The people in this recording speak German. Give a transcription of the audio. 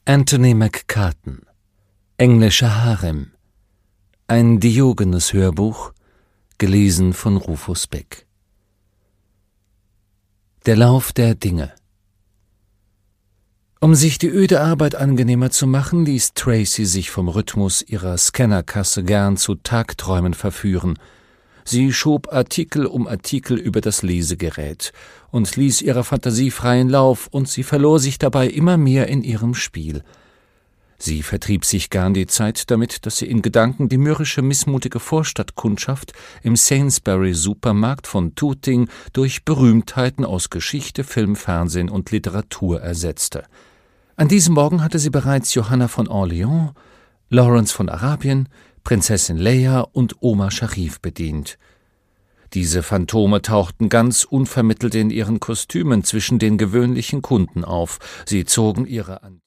Anthony McCarten. Englischer Harem. Ein Diogenes-Hörbuch, gelesen von Rufus Beck. Der Lauf der Dinge. Um sich die öde Arbeit angenehmer zu machen, ließ Tracy sich vom Rhythmus ihrer Scannerkasse gern zu Tagträumen verführen. Sie schob Artikel um Artikel über das Lesegerät und ließ ihrer Fantasie freien Lauf, und sie verlor sich dabei immer mehr in ihrem Spiel. Sie vertrieb sich gern die Zeit damit, dass sie in Gedanken die mürrische, missmutige Vorstadtkundschaft im Sainsbury-Supermarkt von Tooting durch Berühmtheiten aus Geschichte, Film, Fernsehen und Literatur ersetzte. An diesem Morgen hatte sie bereits Johanna von Orleans, Lawrence von Arabien, Prinzessin Leia und Oma Sharif bedient. Diese Phantome tauchten ganz unvermittelt in ihren Kostümen zwischen den gewöhnlichen Kunden auf. Sie zogen ihre